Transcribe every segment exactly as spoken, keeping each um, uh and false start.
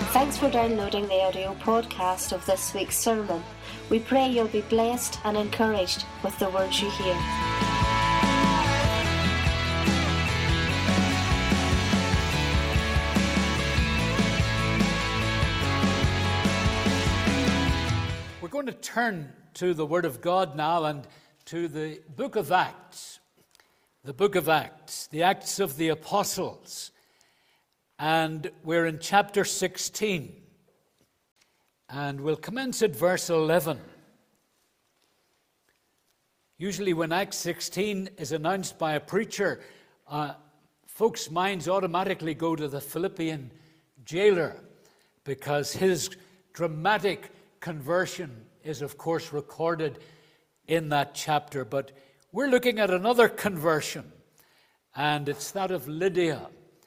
Thanks for downloading the audio podcast of this week's sermon. We pray you'll be blessed and encouraged with the words you hear. We're going to turn to the Word of God now and to the book of Acts. The book of Acts, the Acts of the Apostles. And we're in chapter sixteen. And we'll commence at verse eleven. Usually when Acts sixteen is announced by a preacher, uh, folks' minds automatically go to the Philippian jailer, because his dramatic conversion is, of course, recorded in that chapter. But we're looking at another conversion, and it's that of Lydia.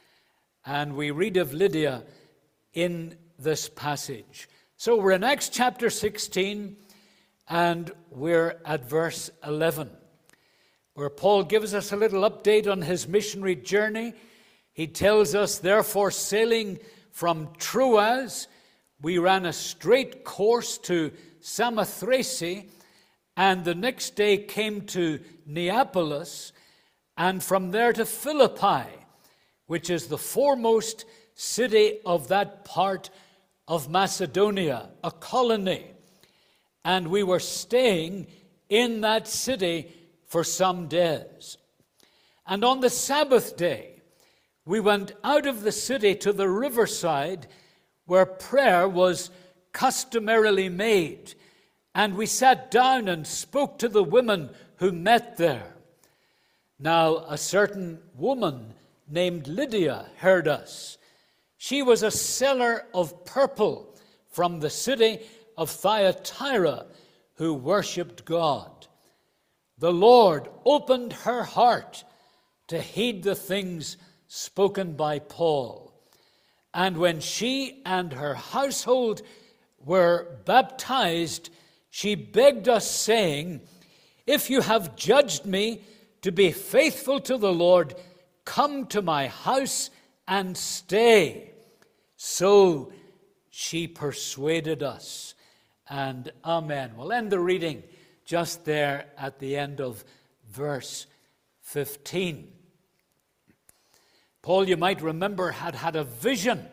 And we read of Lydia in this passage. So we're in Acts chapter sixteen, and we're at verse eleven, where Paul gives us a little update on his missionary journey. He tells us, therefore, sailing from Troas, we ran a straight course to Samothrace, and the next day came to Neapolis, and from there to Philippi, which is the foremost city of that part of Macedonia, a colony. And we were staying in that city for some days. And on the Sabbath day, we went out of the city to the riverside, where prayer was customarily made. And we sat down and spoke to the women who met there. Now, a certain woman named Lydia heard us. She was a seller of purple from the city of Thyatira, who worshipped God. The Lord opened her heart to heed the things spoken by Paul. And when she and her household were baptized, she begged us, saying, "If you have judged me to be faithful to the Lord, come to my house and stay." So she persuaded us. And amen. We'll end the reading just there at the end of verse fifteen. Paul, you might remember, had had a vision.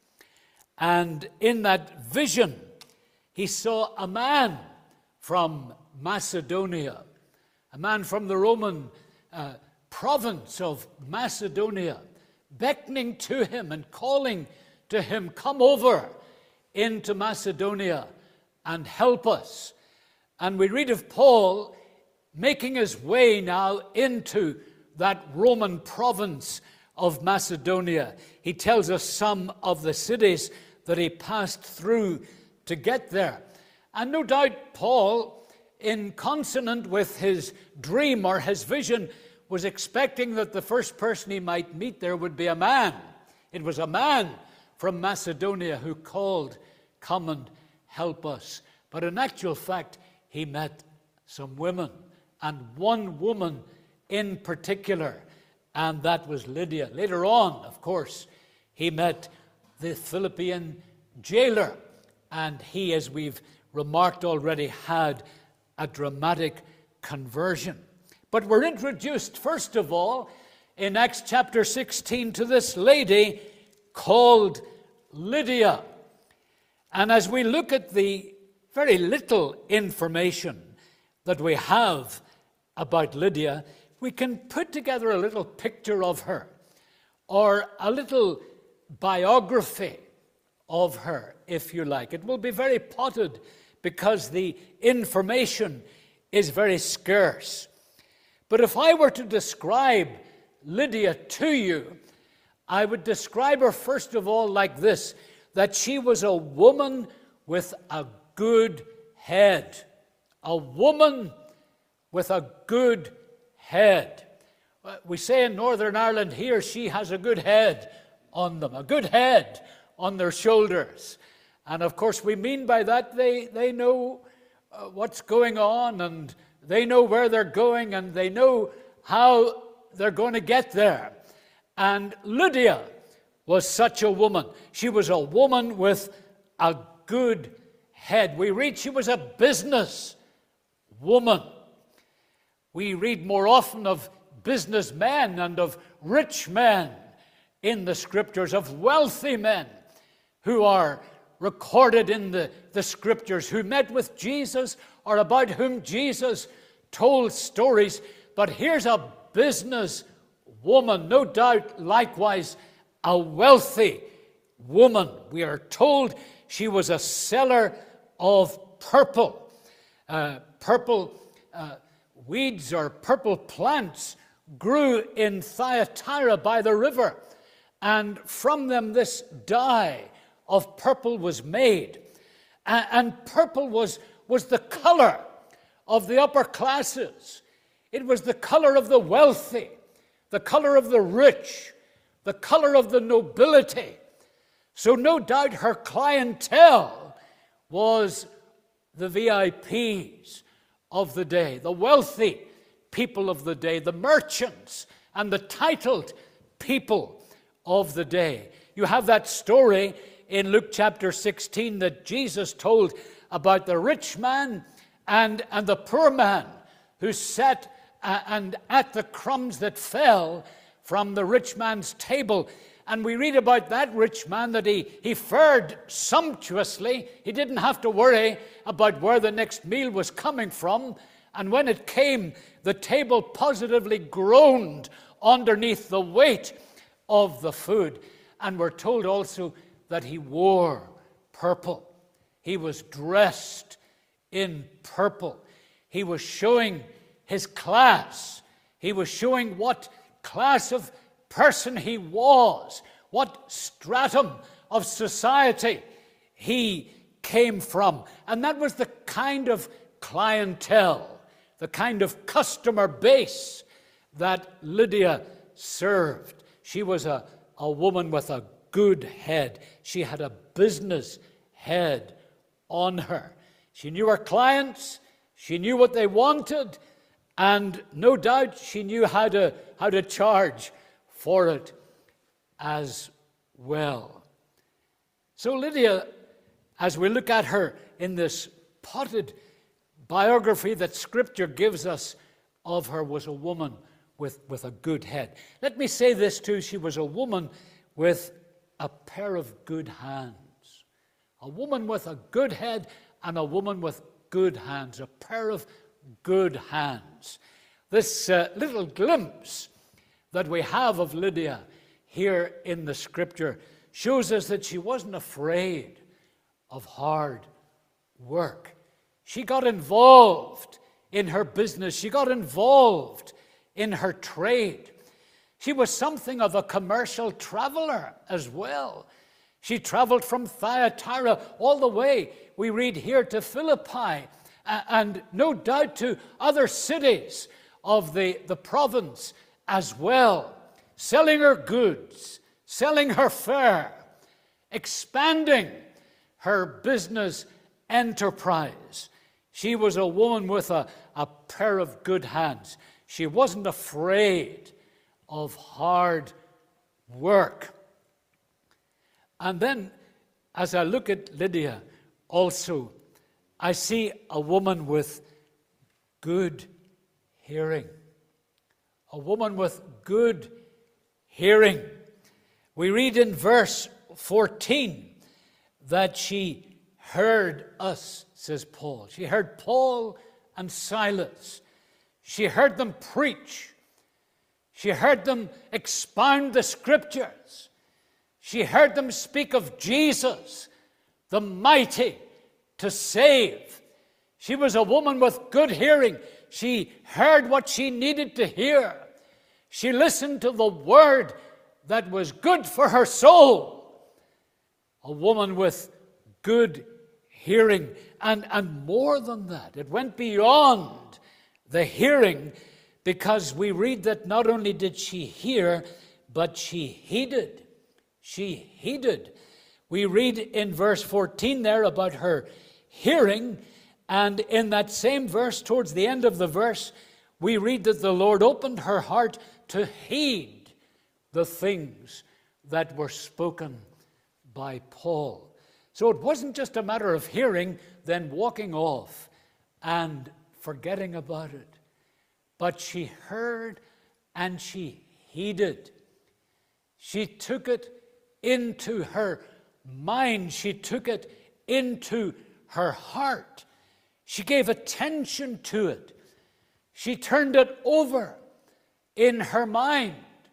And in that vision, he saw a man from Macedonia, a man from the Roman uh, province of Macedonia, beckoning to him and calling to him, "Come over into Macedonia and help us." And we read of Paul making his way now into that Roman province of Macedonia. He tells us some of the cities that he passed through to get there. And no doubt Paul, in consonant with his dream or his vision, was expecting that the first person he might meet there would be a man. It was a man from Macedonia who called, "Come and help us." But in actual fact, he met some women, and one woman in particular, and that was Lydia. Later on, of course, he met the Philippian jailer, and he, as we've remarked already, had a dramatic conversion. But we're introduced, first of all, in Acts chapter sixteen to this lady called Lydia. And as we look at the very little information that we have about Lydia, we can put together a little picture of her, or a little biography of her, if you like. It will be very potted because the information is very scarce. But if I were to describe Lydia to you, I would describe her first of all like this, that she was a woman with a good head. A woman with a good head. We say in Northern Ireland, he or she has a good head on them, a good head on their shoulders. And of course we mean by that they, they know uh, what's going on, and they know where they're going, and they know how they're going to get there. And Lydia was such a woman. She was a woman with a good head. We read she was a business woman. We read more often of businessmen and of rich men in the scriptures, of wealthy men who are recorded in the, the scriptures, who met with Jesus or about whom Jesus told stories. But here's a business woman, no doubt likewise a wealthy woman. We are told she was a seller of purple. Uh, purple uh, weeds or purple plants grew in Thyatira by the river, and from them this dye of purple was made. And, and purple was, was the color of the upper classes. It was the color of the wealthy, the color of the rich, the color of the nobility. So no doubt her clientele was the V I Ps of the day, the wealthy people of the day, the merchants and the titled people of the day. You have that story in Luke chapter sixteen that Jesus told about the rich man and, and the poor man who sat uh, and at the crumbs that fell from the rich man's table. And we read about that rich man that he, he fared sumptuously. He didn't have to worry about where the next meal was coming from. And when it came, the table positively groaned underneath the weight of the food. And we're told also that he wore purple. He was dressed in purple. He was showing his class. He was showing what class of person he was, what stratum of society he came from. And that was the kind of clientele, the kind of customer base that Lydia served. She was a, a woman with a good head. She had a business head on her. She knew her clients, she knew what they wanted, and no doubt she knew how to, how to charge for it as well. So Lydia, as we look at her in this potted biography that Scripture gives us of her, was a woman with, with a good head. Let me say this too, she was a woman with a pair of good hands. A woman with a good head and a woman with good hands, a pair of good hands. This uh, little glimpse that we have of Lydia here in the Scripture shows us that she wasn't afraid of hard work. She got involved in her business. She got involved in her trade. She was something of a commercial traveler as well. She traveled from Thyatira all the way, we read here, to Philippi, and no doubt to other cities of the, the province as well, selling her goods, selling her fare, expanding her business enterprise. She was a woman with a, a pair of good hands. She wasn't afraid of hard work. And then, as I look at Lydia, also, I see a woman with good hearing. A woman with good hearing. We read in verse fourteen that she heard us, says Paul. She heard Paul and Silas. She heard them preach. She heard them expound the Scriptures. She heard them speak of Jesus, the mighty to save. She was a woman with good hearing. She heard what she needed to hear. She listened to the word that was good for her soul. A woman with good hearing. And, and more than that, it went beyond the hearing, because we read that not only did she hear, but she heeded. She heeded. We read in verse fourteen there about her hearing, and in that same verse, towards the end of the verse, we read that the Lord opened her heart to heed the things that were spoken by Paul. So it wasn't just a matter of hearing, then walking off and forgetting about it. But she heard and she heeded. She took it into her mind. She took it into her heart. She gave attention to it. She turned it over in her mind.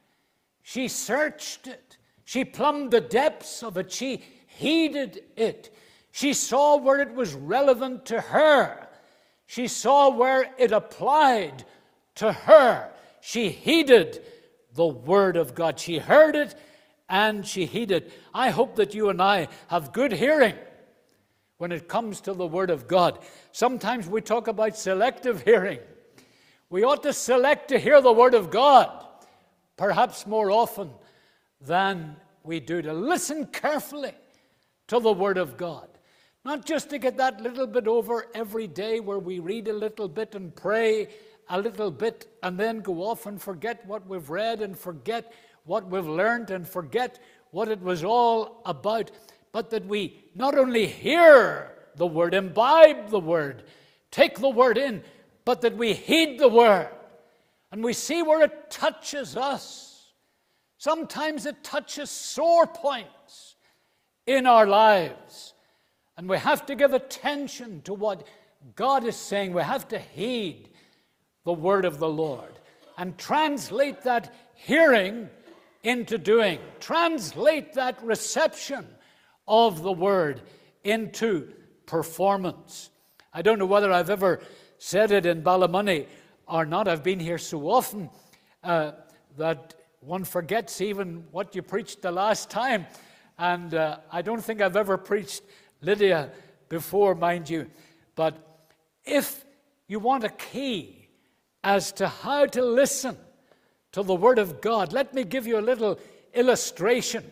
She searched it. She plumbed the depths of it. She heeded it. She saw where it was relevant to her. She saw where it applied to her. She heeded the Word of God. She heard it and she heeded. I hope that you and I have good hearing when it comes to the Word of God. Sometimes we talk about selective hearing. We ought to select to hear the Word of God, perhaps more often than we do, to listen carefully to the Word of God. Not just to get that little bit over every day where we read a little bit and pray a little bit and then go off and forget what we've read and forget what we've learned and forget what it was all about, but that we not only hear the Word, imbibe the Word, take the Word in, but that we heed the Word and we see where it touches us. Sometimes it touches sore points in our lives. And we have to give attention to what God is saying. We have to heed the word of the Lord and translate that hearing into doing. Translate that reception of the word into performance. I don't know whether I've ever said it in Ballymoney or not. I've been here so often uh, that one forgets even what you preached the last time. And uh, I don't think I've ever preached Lydia before, mind you. But if you want a key as to how to listen to the Word of God, let me give you a little illustration.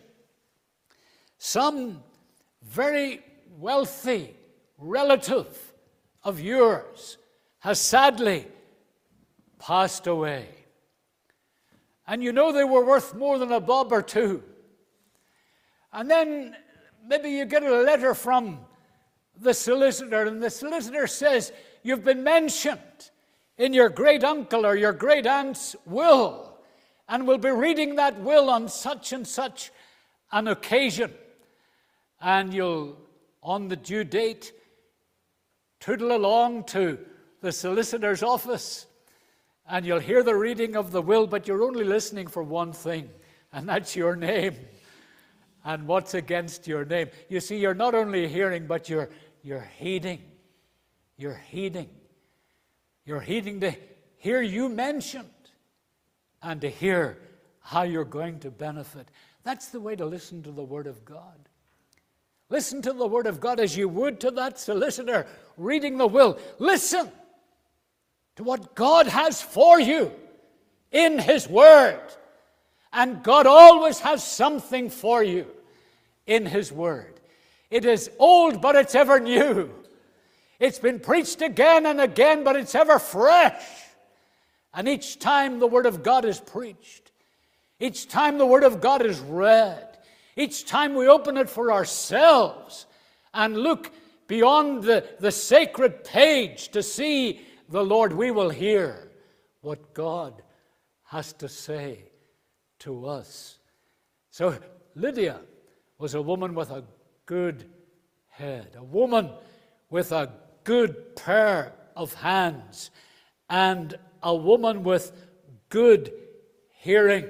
Some very wealthy relative of yours has sadly passed away. And you know they were worth more than a bob or two. And then maybe you get a letter from the solicitor, and the solicitor says, you've been mentioned in your great-uncle or your great-aunt's will, and we'll be reading that will on such and such an occasion. And you'll, on the due date, tootle along to the solicitor's office, and you'll hear the reading of the will, but you're only listening for one thing, and that's your name. And what's against your name? You see, you're not only hearing, but you're you're heeding. You're heeding. You're heeding to hear you mentioned and to hear how you're going to benefit. That's the way to listen to the Word of God. Listen to the Word of God as you would to that solicitor reading the will. Listen to what God has for you in His Word. And God always has something for you in His Word. It is old, but it's ever new. It's been preached again and again, but it's ever fresh. And each time the Word of God is preached, each time the Word of God is read, each time we open it for ourselves and look beyond the, the sacred page to see the Lord, we will hear what God has to say to us. So Lydia was a woman with a good head, a woman with a good pair of hands, and a woman with good hearing.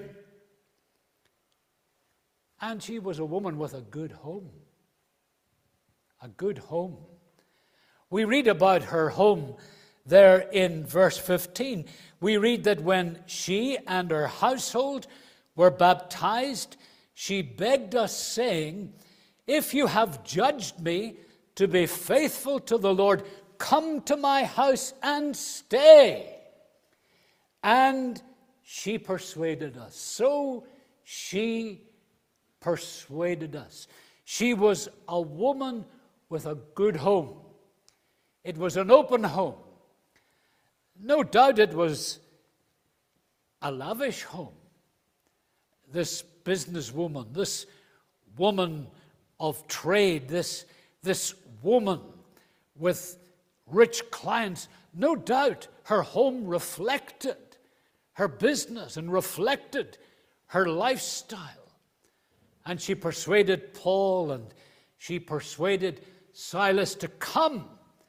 And she was a woman with a good home. A good home. We read about her home there in verse fifteen. We read that when she and her household were baptized, she begged us, saying, if you have judged me to be faithful to the Lord, come to my house and stay. And she persuaded us. So she persuaded us. She was a woman with a good home. It was an open home. No doubt it was a lavish home. This businesswoman, this woman of trade, this, this woman with rich clients, no doubt her home reflected her business and reflected her lifestyle. And she persuaded Paul and she persuaded Silas to come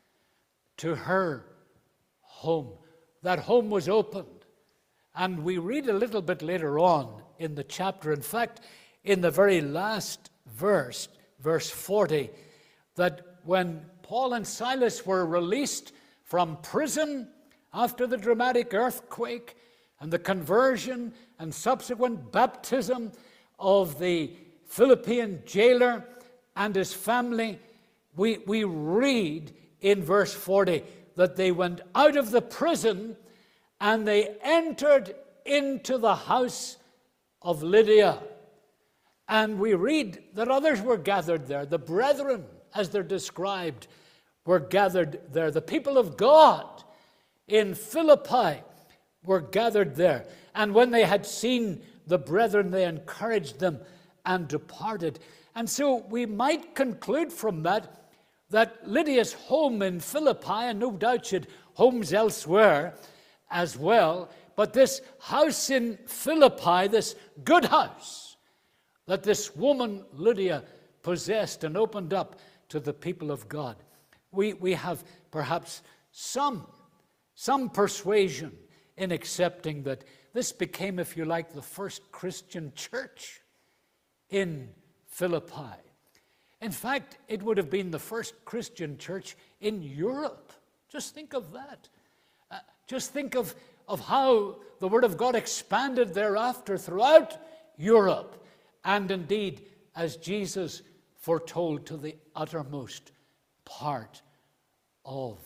to her home. That home was opened. And we read a little bit later on in the chapter, in fact, in the very last verse, verse forty, that when Paul and Silas were released from prison after the dramatic earthquake and the conversion and subsequent baptism of the Philippian jailer and his family, we, we read in verse forty that they went out of the prison and they entered into the house of Lydia. And we read that others were gathered there. The brethren, as they're described, were gathered there. The people of God in Philippi were gathered there. And when they had seen the brethren, they encouraged them and departed. And so we might conclude from that that Lydia's home in Philippi, and no doubt she had homes elsewhere as well, but this house in Philippi, this good house that this woman Lydia possessed and opened up to the people of God, we, we have perhaps some, some persuasion in accepting that this became, if you like, the first Christian church in Philippi. In fact, it would have been the first Christian church in Europe. Just think of that. Uh, just think of, of how the Word of God expanded thereafter throughout Europe, and indeed, as Jesus foretold, to the uttermost part of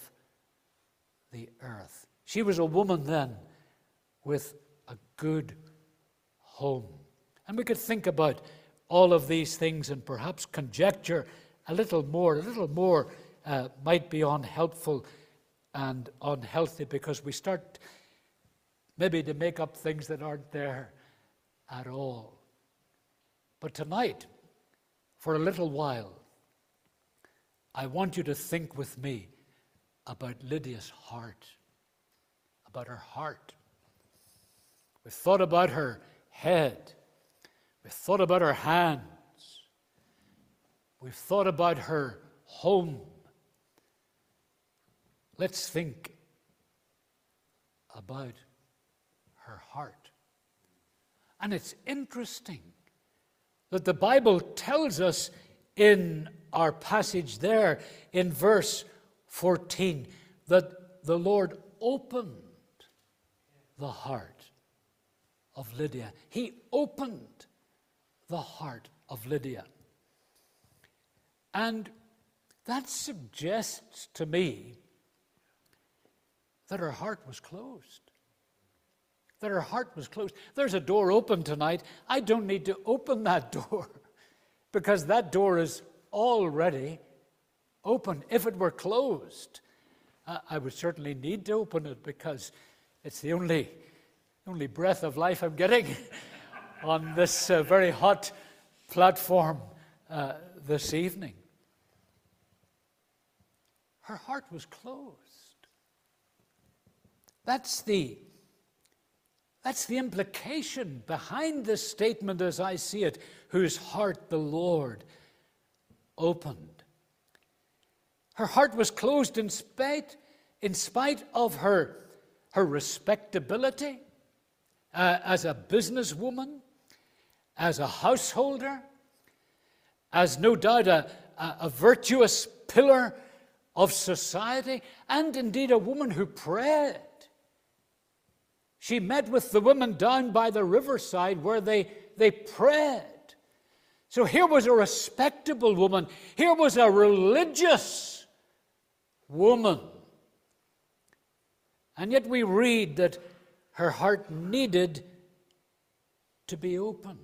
the earth. She was a woman then with a good home. And we could think about all of these things and perhaps conjecture a little more. A little more uh, might be unhelpful and unhealthy, because we start maybe to make up things that aren't there at all. But tonight, for a little while, I want you to think with me about Lydia's heart, about her heart. We've thought about her head. We've thought about her hands. We've thought about her home. Let's think about her heart. And it's interesting that the Bible tells us in our passage there in verse fourteen that the Lord opened the heart of Lydia. He opened the heart of Lydia. And that suggests to me that her heart was closed. That her heart was closed. There's a door open tonight. I don't need to open that door, because that door is already open. If it were closed, uh, I would certainly need to open it, because it's the only, only breath of life I'm getting on this uh, very hot platform uh, this evening. Her heart was closed. That's the, that's the implication behind this statement as I see it, whose heart the Lord opened. Her heart was closed in spite, in spite of her, her respectability uh, as a businesswoman, as a householder, as no doubt a, a, a virtuous pillar of society, and indeed a woman who prayed. She met with the women down by the riverside where they, they prayed. So here was a respectable woman. Here was a religious woman. And yet we read that her heart needed to be opened.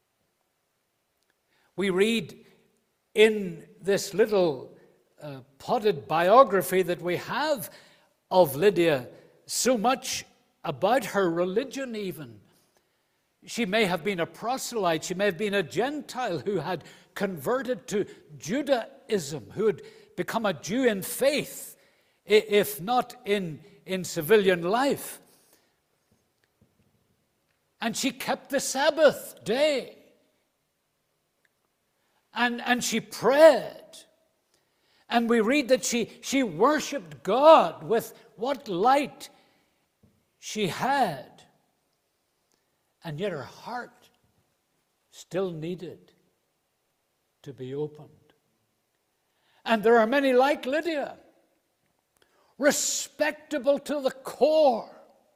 We read in this little uh, potted biography that we have of Lydia so much about her religion even. She may have been a proselyte. She may have been a Gentile who had converted to Judaism, who had become a Jew in faith, if not in, in civilian life. And she kept the Sabbath day. And, and she prayed. And we read that she, she worshipped God with what light she had. And yet her heart still needed to be opened. And there are many like Lydia, respectable to the core.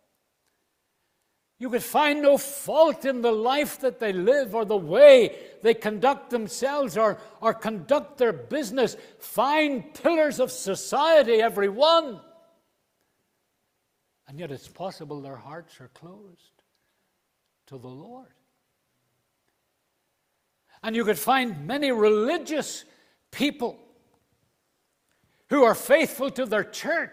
You could find no fault in the life that they live or the way they conduct themselves or, or conduct their business. Fine pillars of society, every one. And yet it's possible their hearts are closed to the Lord. And you could find many religious people who are faithful to their church,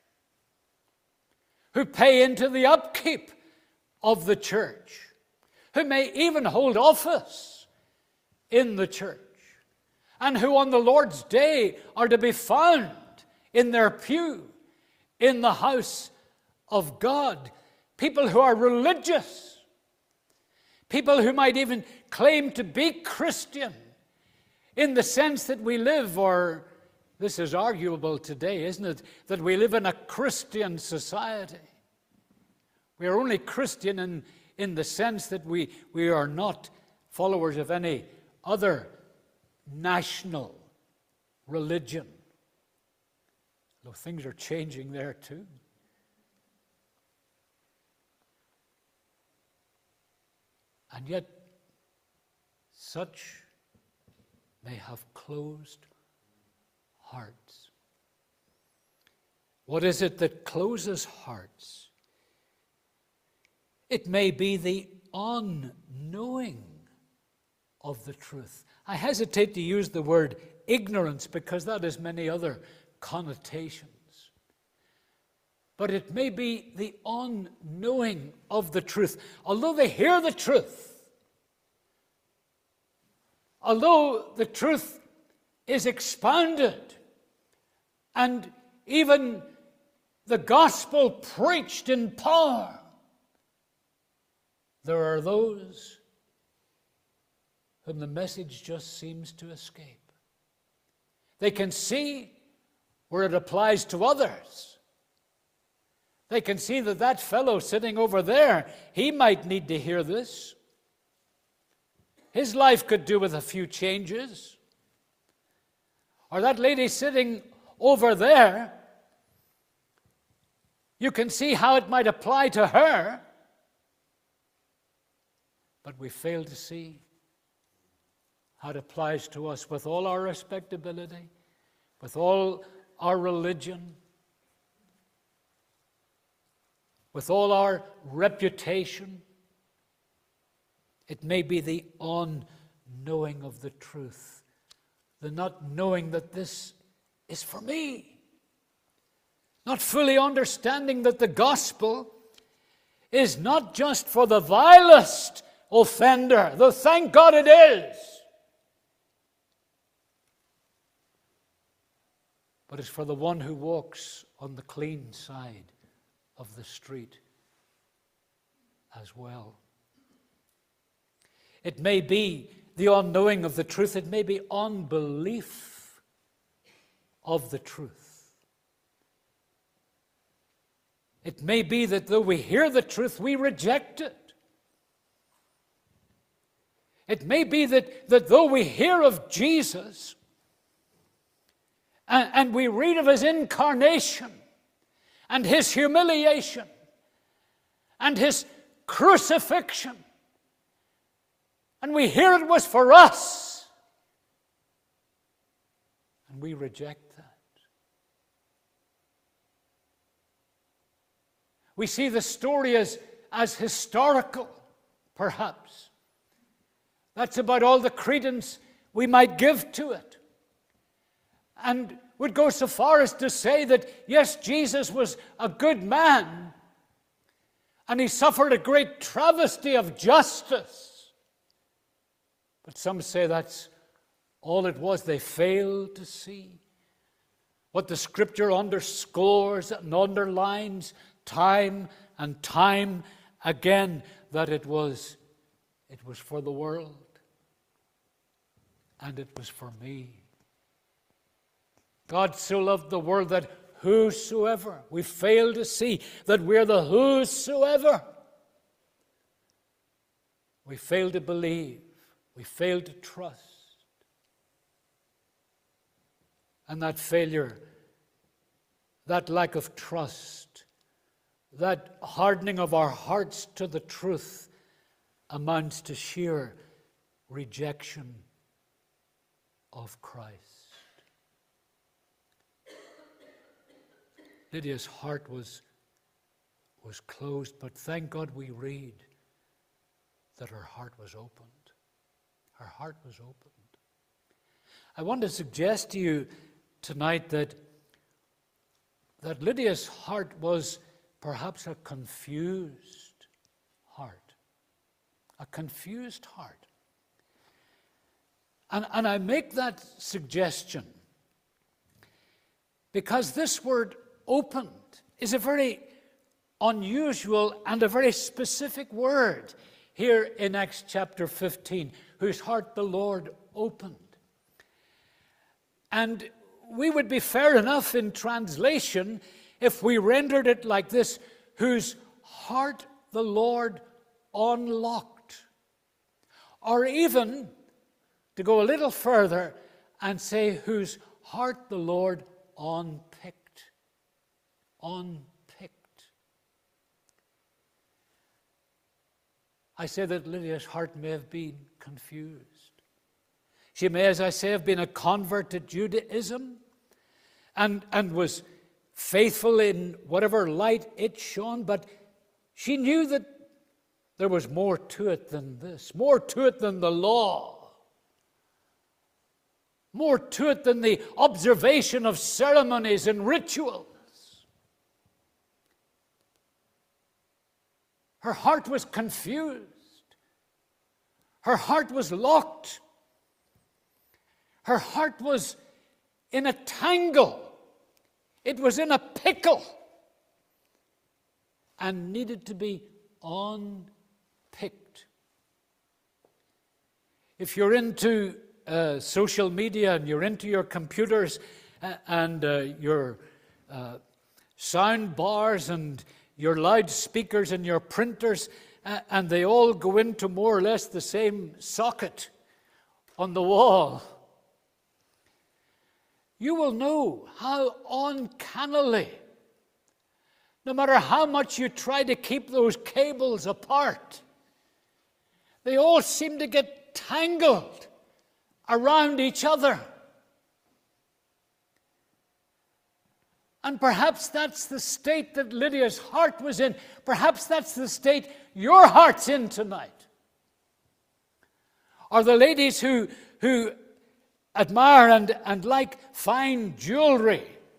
who pay into the upkeep of the church, who may even hold office in the church, and who on the Lord's day are to be found in their pew in the house of God. People who are religious, people who might even claim to be Christian in the sense that we live, or this is arguable today, isn't it, that we live in a Christian society. We are only Christian in, in the sense that we, we are not followers of any other national religion. Though things are changing there too. And yet, such may have closed hearts. What is it that closes hearts? It may be the unknowing of the truth. I hesitate to use the word ignorance because that has many other connotations. But it may be the unknowing of the truth. Although they hear the truth, although the truth is expounded, and even the gospel preached in power, there are those whom the message just seems to escape. They can see where it applies to others. They can see that that fellow sitting over there, he might need to hear this. His life could do with a few changes. Or that lady sitting over there, you can see how it might apply to her. But we fail to see how it applies to us with all our respectability, with all our religion, with all our reputation. It may be the unknowing of the truth, the not knowing that this is for me, not fully understanding that the gospel is not just for the vilest offender, though thank God it is, but it's for the one who walks on the clean side of the street as well. It may be the unknowing of the truth. It may be unbelief of the truth. It may be that though we hear the truth, we reject it. It may be that, that though we hear of Jesus and, and we read of his incarnation and his humiliation and his crucifixion, and we hear it was for us, and we reject that. We see the story as, as historical, perhaps. That's about all the credence we might give to it. And would go so far as to say that, yes, Jesus was a good man, And he suffered a great travesty of justice. But some say that's all it was. They failed to see what the Scripture underscores and underlines time and time again, that it was, it was for the world and it was for me. God so loved the world that whosoever, we fail to see that we're the whosoever. We fail to believe. We fail to trust. And that failure, that lack of trust, that hardening of our hearts to the truth amounts to sheer rejection of Christ. Lydia's heart was, was closed, but thank God we read that her heart was opened. Her heart was opened. I want to suggest to you tonight that, that Lydia's heart was perhaps a confused heart. A confused heart. And, and I make that suggestion because this word opened is a very unusual and a very specific word here in Acts chapter fifteen, whose heart the Lord opened. And we would be fair enough in translation if we rendered it like this: whose heart the Lord unlocked. Or even, to go a little further and say, whose heart the Lord unpicked. Unpicked. I say that Lydia's heart may have been confused. She may, as I say, have been a convert to Judaism and, and was faithful in whatever light it shone, but she knew that there was more to it than this, more to it than the law, more to it than the observation of ceremonies and rituals. Her heart was confused. Her heart was locked. Her heart was in a tangle. It was in a pickle and needed to be unpicked. If you're into uh, social media and you're into your computers uh, and uh, your uh, sound bars and your loudspeakers and your printers, uh, and they all go into more or less the same socket on the wall, you will know how uncannily, no matter how much you try to keep those cables apart, they all seem to get tangled around each other. And perhaps that's the state that Lydia's heart was in. Perhaps that's the state your heart's in tonight. Or the ladies who, who admire and, and like fine jewelry.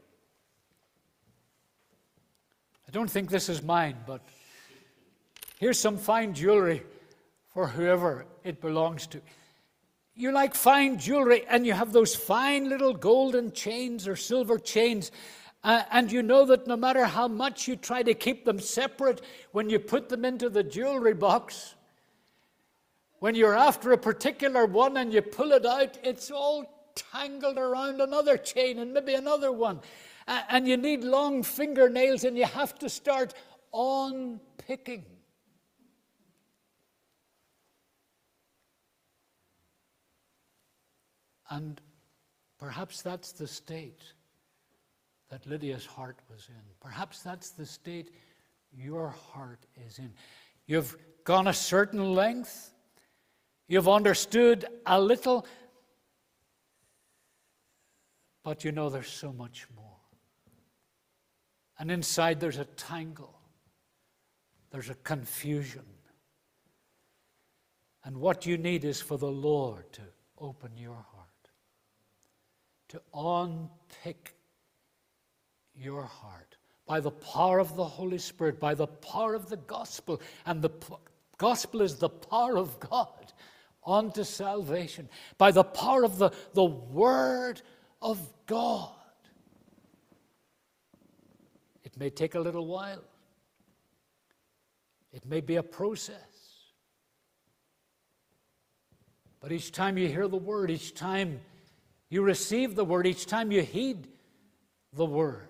I don't think this is mine, but here's some fine jewelry for whoever it belongs to. You like fine jewelry and you have those fine little golden chains or silver chains, uh, and you know that no matter how much you try to keep them separate, when you put them into the jewelry box, when you're after a particular one and you pull it out, it's all tangled around another chain and maybe another one. Uh, and you need long fingernails and you have to start unpicking. And perhaps that's the state that Lydia's heart was in. Perhaps that's the state your heart is in. You've gone a certain length. You've understood a little. But you know there's so much more. And inside there's a tangle. There's a confusion. And what you need is for the Lord to open your heart, to unpick your heart. by the power of the Holy Spirit, by the power of the gospel. And the p- gospel is the power of God unto salvation, by the power of the, the Word of God. It may take a little while. It may be a process. But each time you hear the Word, each time you receive the Word, each time you heed the Word,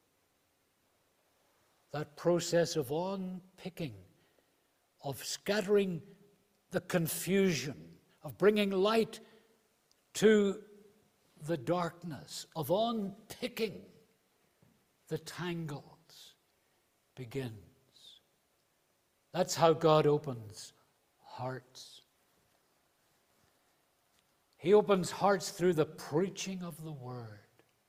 that process of unpicking, of scattering the confusion, of bringing light to the darkness, of unpicking the tangles begins. That's how God opens hearts. He opens hearts through the preaching of the Word.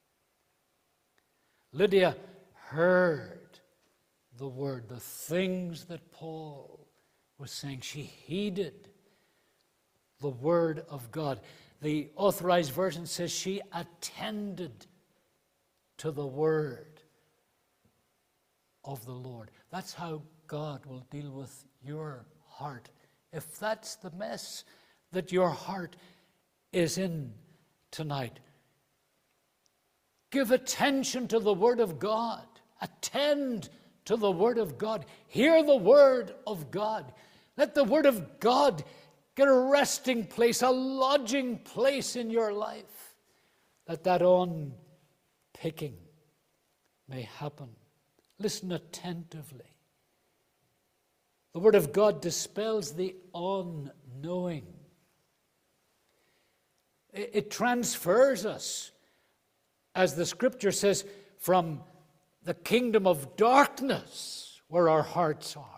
Lydia heard the Word, the things that Paul was saying. She heeded the Word of God. The Authorized Version says she attended to the Word of the Lord. That's how God will deal with your heart. If that's the mess that your heart is in tonight, give attention to the Word of God. Attend to the Word of God. Hear the Word of God. Let the Word of God get a resting place, a lodging place in your life, that that unpicking may happen. Listen attentively. The Word of God dispels the unknowing. It, it transfers us, as the Scripture says, from the kingdom of darkness, where our hearts are,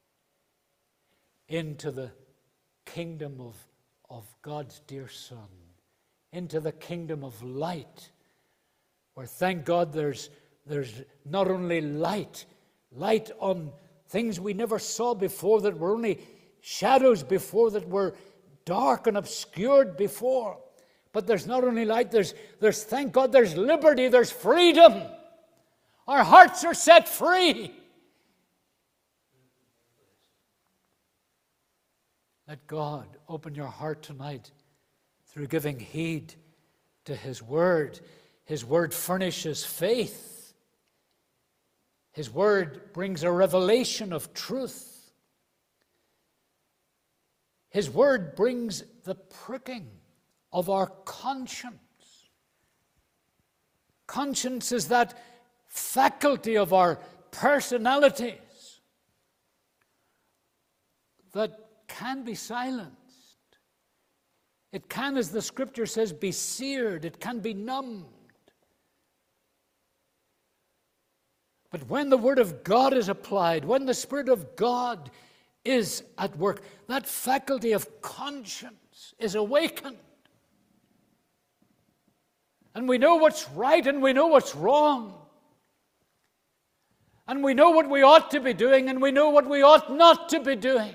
into the kingdom of, of God's dear Son, into the kingdom of light, where, thank God, there's, there's not only light, light on things we never saw before, that were only shadows before, that were dark and obscured before, but there's not only light, there's, there's thank God, there's liberty, there's freedom. Our hearts are set free. Let God open your heart tonight through giving heed to His Word. His Word furnishes faith. His Word brings a revelation of truth. His Word brings the pricking of our conscience. Conscience is that faculty of our personalities that can be silenced. It can, as the Scripture says, be seared. It can be numbed. But when the Word of God is applied, when the Spirit of God is at work, that faculty of conscience is awakened. And we know what's right and we know what's wrong. And we know what we ought to be doing and we know what we ought not to be doing.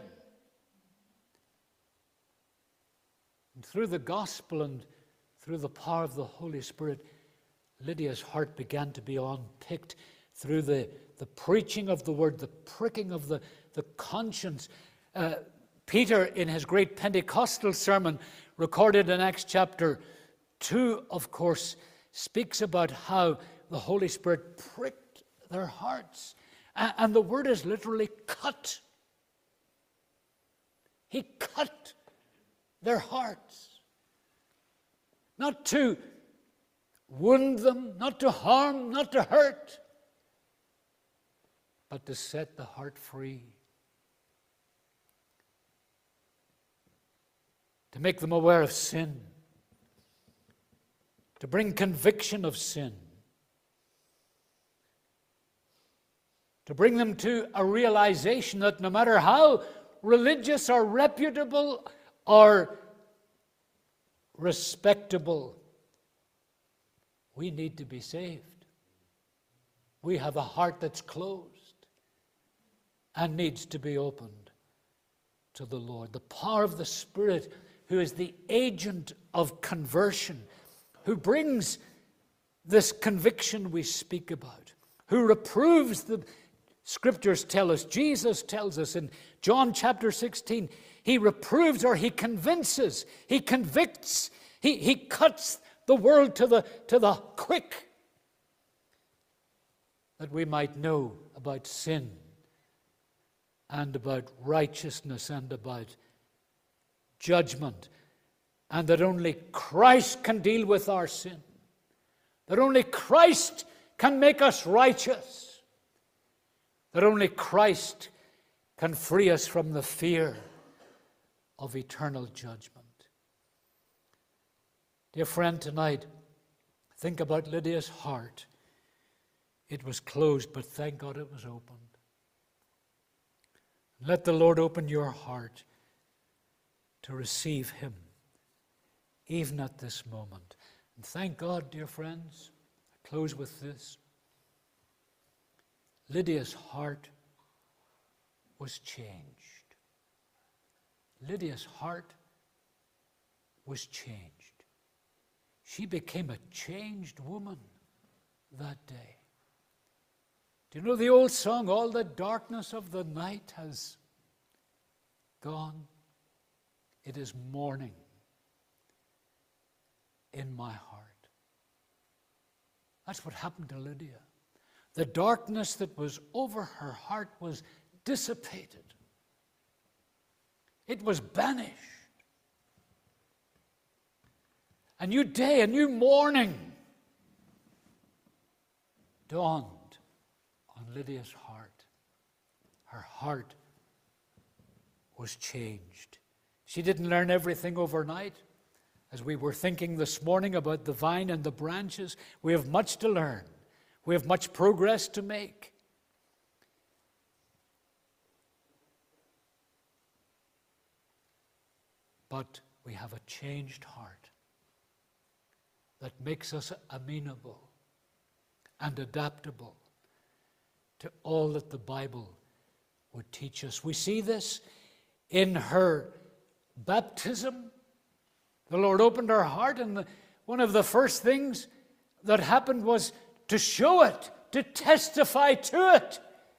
And through the gospel and through the power of the Holy Spirit, Lydia's heart began to be unpicked through the, the preaching of the Word, the pricking of the, the conscience. Uh, Peter, in his great Pentecostal sermon, recorded in Acts chapter two, of course, speaks about how the Holy Spirit pricked their hearts. And, and the word is literally cut. He cut their hearts. Not to wound them, not to harm, not to hurt, but to set the heart free. To make them aware of sin. To bring conviction of sin. To bring them to a realization that no matter how religious or reputable or respectable, we need to be saved. We have a heart that's closed and needs to be opened to the Lord. The power of the Spirit, who is the agent of conversion, who brings this conviction we speak about, who reproves the Scriptures tell us, Jesus tells us in John chapter sixteen, he reproves or he convinces, he convicts, he, he cuts the world to the, to the quick, that we might know about sin and about righteousness and about judgment, and that only Christ can deal with our sin, that only Christ can make us righteous, that only Christ can free us from the fear of eternal judgment. Dear friend, tonight, think about Lydia's heart. It was closed, but thank God it was opened. Let the Lord open your heart to receive him, even at this moment. And thank God, dear friends, I close with this. Lydia's heart was changed. Lydia's heart was changed. She became a changed woman that day. Do you know the old song, all the darkness of the night has gone? It is morning in my heart. That's what happened to Lydia. The darkness that was over her heart was dissipated. It was banished. A new day, a new morning dawned on Lydia's heart. Her heart was changed. She didn't learn everything overnight. As we were thinking this morning about the vine and the branches, we have much to learn. We have much progress to make. But we have a changed heart that makes us amenable and adaptable to all that the Bible would teach us. We see this in her baptism. The Lord opened her heart, and the, one of the first things that happened was to show it, to testify to it.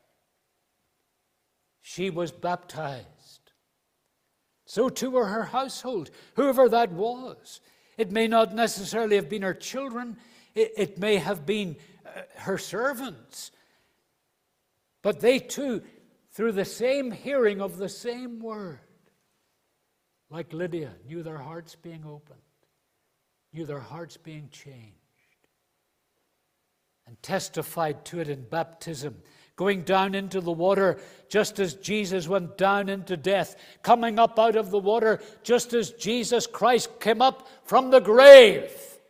She was baptized. So too were her household, whoever that was. It may not necessarily have been her children. It, it may have been uh, her servants. But they too, through the same hearing of the same word, like Lydia, knew their hearts being opened, knew their hearts being changed, and testified to it in baptism, going down into the water just as Jesus went down into death, coming up out of the water just as Jesus Christ came up from the grave.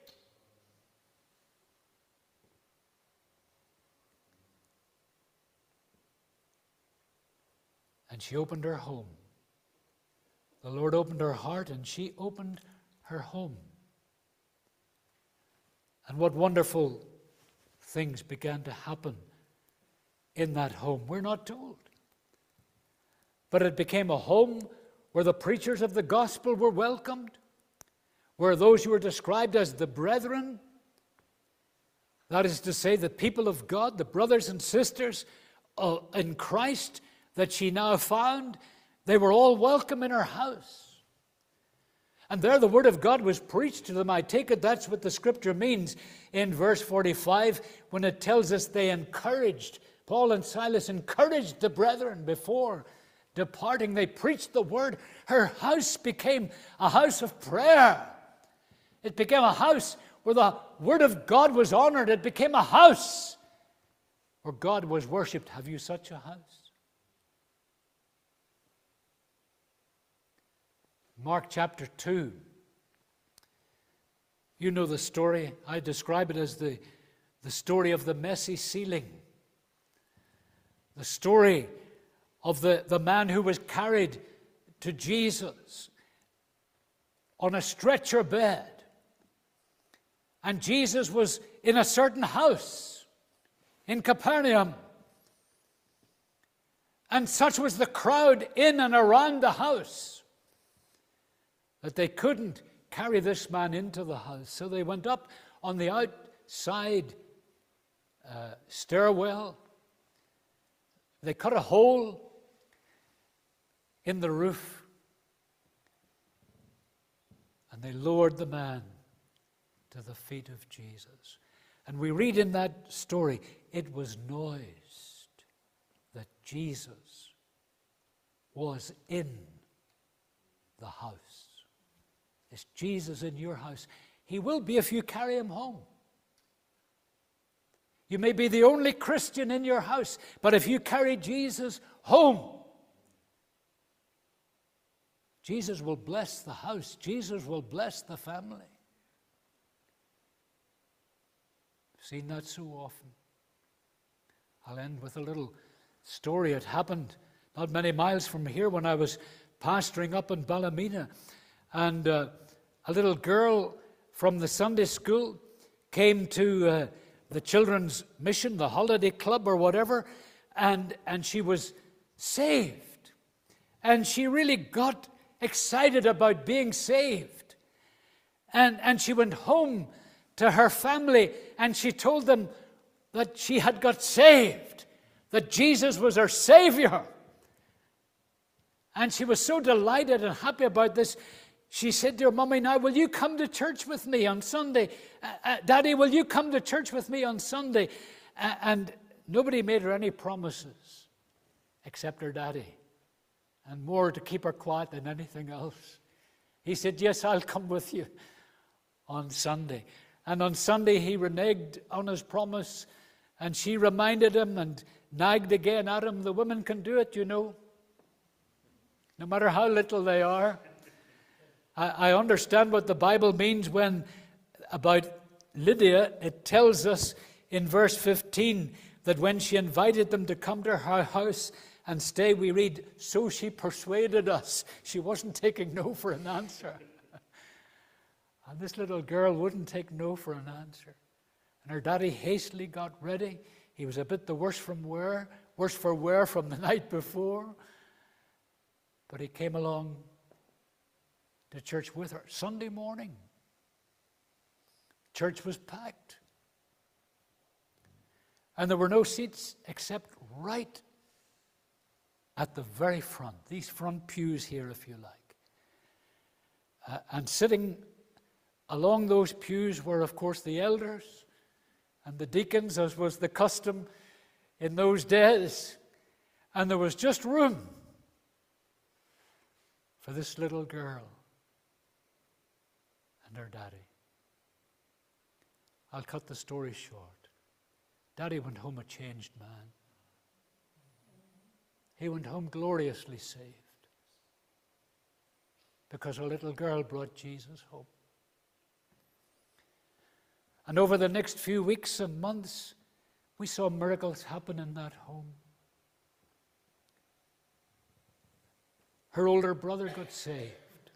And she opened her home. The Lord opened her heart, and she opened her home. And what wonderful things began to happen in that home. We're not told. But it became a home where the preachers of the gospel were welcomed, where those who were described as the brethren, that is to say, the people of God, the brothers and sisters uh, in Christ that she now found, they were all welcome in her house. And there the word of God was preached to them. I take it that's what the scripture means in verse forty-five when it tells us they encouraged, Paul and Silas encouraged the brethren before departing. They preached the word. Her house became a house of prayer. It became a house where the word of God was honored. It became a house where God was worshipped. Have you such a house? Mark chapter two. You know the story. I describe it as the, the story of the messy ceiling. The story of the, the man who was carried to Jesus on a stretcher bed. And Jesus was in a certain house in Capernaum. And such was the crowd in and around the house that they couldn't carry this man into the house. So they went up on the outside uh, stairwell. They cut a hole in the roof, and they lowered the man to the feet of Jesus. And we read in that story, it was noised that Jesus was in the house. Is Jesus in your house? He will be if you carry him home. You may be the only Christian in your house, but if you carry Jesus home, Jesus will bless the house. Jesus will bless the family. I've seen that so often. I'll end with a little story. It happened not many miles from here when I was pastoring up in Ballymena, and uh, a little girl from the Sunday school came to uh, the children's mission, the holiday club or whatever, and, and she was saved. And she really got excited about being saved. And, and she went home to her family and she told them that she had got saved, that Jesus was her Savior. And she was so delighted and happy about this. She said to her, "Mummy, now will you come to church with me on Sunday? Uh, uh, Daddy, will you come to church with me on Sunday?" Uh, and nobody made her any promises except her daddy, and more to keep her quiet than anything else. He said, "Yes, I'll come with you on Sunday." And on Sunday he reneged on his promise, and she reminded him and nagged again at him. The women can do it, you know, no matter how little they are. I understand what the Bible means when, about Lydia, it tells us in verse fifteen that when she invited them to come to her house and stay, we read, so she persuaded us. She wasn't taking no for an answer. And this little girl wouldn't take no for an answer. And her daddy hastily got ready. He was a bit the worse from wear, worse for wear from the night before. But he came along to church with her. Sunday morning, church was packed. And there were no seats except right at the very front, these front pews here, if you like. Uh, and sitting along those pews were, of course, the elders and the deacons, as was the custom in those days. And there was just room for this little girl and her daddy. I'll cut the story short. Daddy went home a changed man. He went home gloriously saved because a little girl brought Jesus home. And over the next few weeks and months, we saw miracles happen in that home. Her older brother got saved.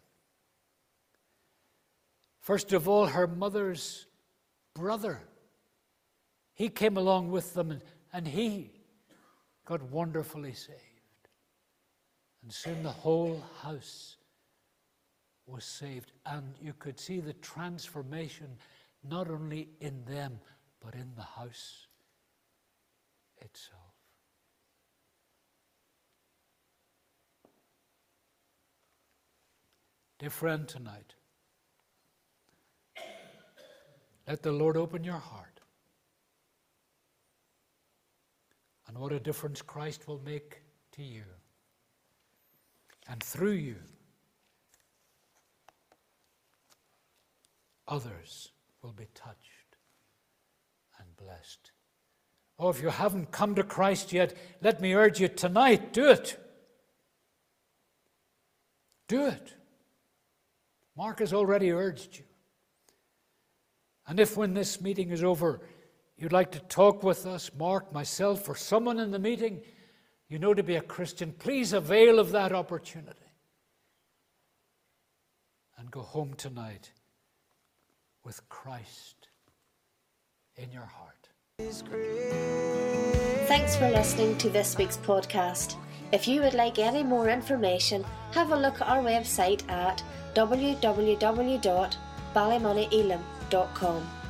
First of all, her mother's brother, he came along with them, and, and he got wonderfully saved. And soon the whole house was saved. And you could see the transformation not only in them, but in the house itself. Dear friend, tonight, let the Lord open your heart. And what a difference Christ will make to you. And through you, others will be touched and blessed. Oh, if you haven't come to Christ yet, let me urge you tonight, do it. Do it. Mark has already urged you. And if when this meeting is over, you'd like to talk with us, Mark, myself, or someone in the meeting, you know to be a Christian, please avail of that opportunity. And go home tonight with Christ in your heart. Thanks for listening to this week's podcast. If you would like any more information, have a look at our website at w w w dot ballymoney elam dot com.